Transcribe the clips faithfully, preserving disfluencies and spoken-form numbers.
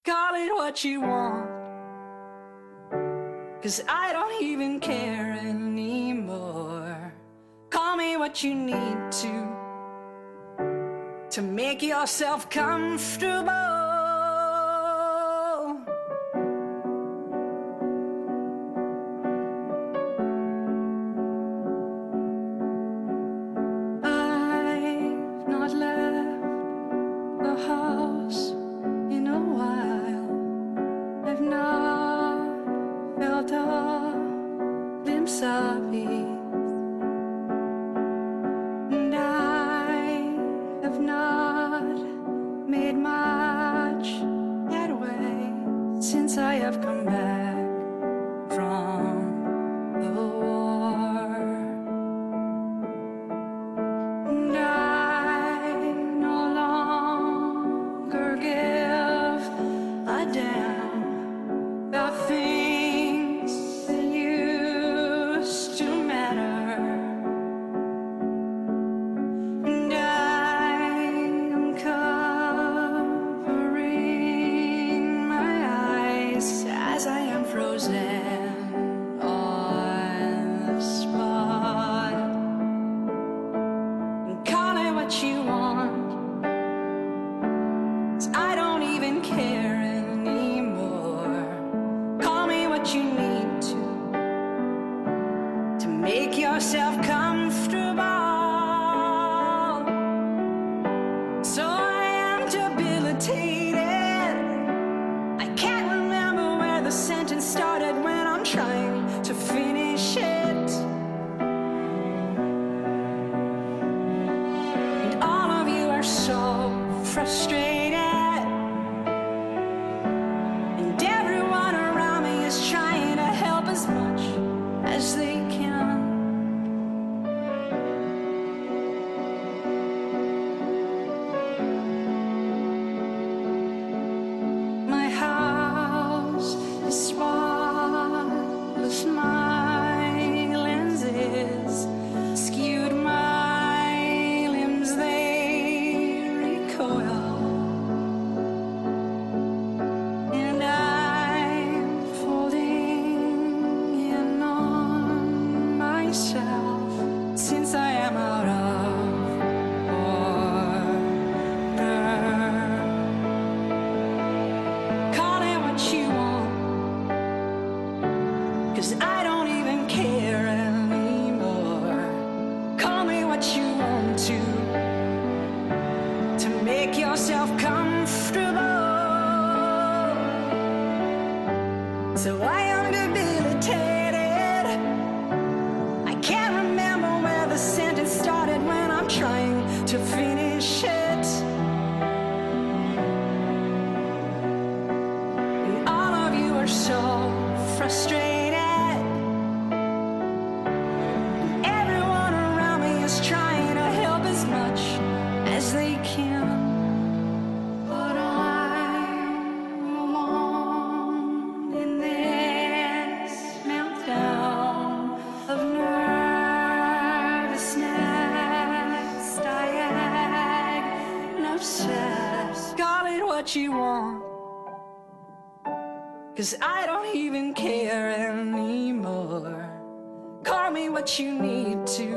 Call it what you want, 'cause I don't even care anymore. Call me what you need to To make yourself comfortable. I've not left the house in a while. I've not felt a glimpse of peace, and I have not made much headway since I have come back from the war. And I no longer give a damn about things that used to matter. And I am covering my eyes as I am frozen on the spot. And call it what you want, 'cause I don't even care anymore. Call me what you need to To make yourself comfortable. So I am debilitated. I can't remember where the sentence started when I'm trying to finish it. And all of you are so frustrated, and everyone around me is trying to help as much as they can. My house is spotless, my lenses skewed, my limbs they recoil, and I'm folding in on myself since I am out of order. Call it what you want, 'cause I don't even care anymore. Call me what you want to To make yourself comfortable. So I am debilitated. I can't remember where the sentence started when I'm trying to finish it. And all of you are so frustrated, and everyone around me is trying to help as much as they can. But I'm alone in this meltdown of nervousness, diagnosis. Call it what you want, 'cause I don't even care anymore. Call me what you need to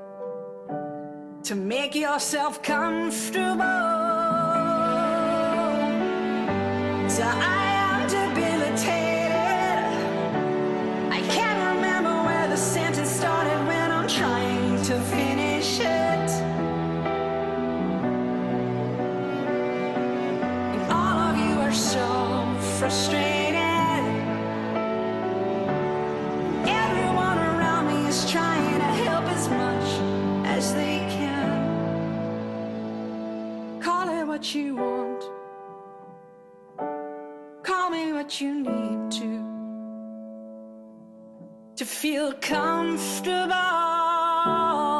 To make yourself comfortable. So I am debilitated. I can't remember where the sentence started when I'm trying to finish it. And all of you are so frustrated. Everyone around me is trying to help as much as they can. Call it what you want, call me what you need to To feel comfortable.